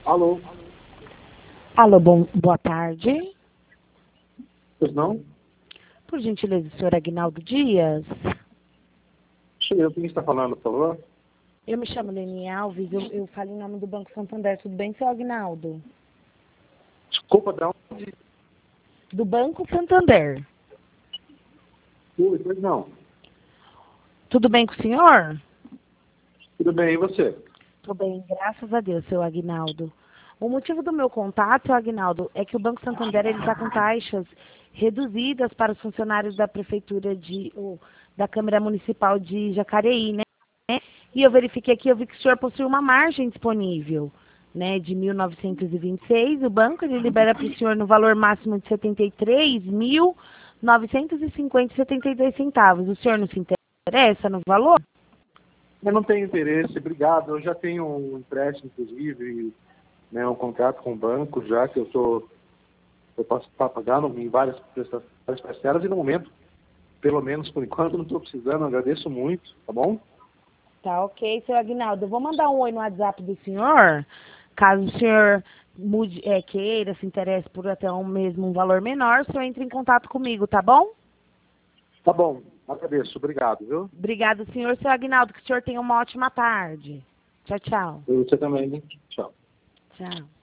Alô? Alô, boa tarde. Pois não? Por gentileza, o senhor Aguinaldo Dias? Deixa eu ver quem está falando, por favor. Eu me chamo Leni Alves, eu falo em nome do Banco Santander. Tudo bem, seu Aguinaldo? Desculpa, da onde? Do Banco Santander. Pois não. Tudo bem com o senhor? Tudo bem, e você? Tudo bem, graças a Deus, seu Aguinaldo. O motivo do meu contato, seu Aguinaldo, é que o Banco Santander ele está com taxas reduzidas para os funcionários da prefeitura da Câmara Municipal de Jacareí, né? E eu verifiquei aqui, eu vi que o senhor possui uma margem disponível, né, de 1.926. O banco ele libera para o senhor no valor máximo de 73.950,72 centavos. O senhor não se interessa no valor? Eu não tenho interesse, obrigado. Eu já tenho um empréstimo, inclusive, né, um contrato com o banco, já que eu posso estar pagando em várias parcelas e no momento, pelo menos por enquanto, não estou precisando. Agradeço muito, tá bom? Tá ok, seu Aguinaldo. Eu vou mandar um oi no WhatsApp do senhor, caso o senhor queira, se interesse por até um valor menor, o senhor entre em contato comigo, tá bom? Tá bom, agradeço, obrigado, viu? Obrigada, senhor. Seu Aguinaldo, que o senhor tenha uma ótima tarde. Tchau, tchau. E você também, né? Tchau. Tchau.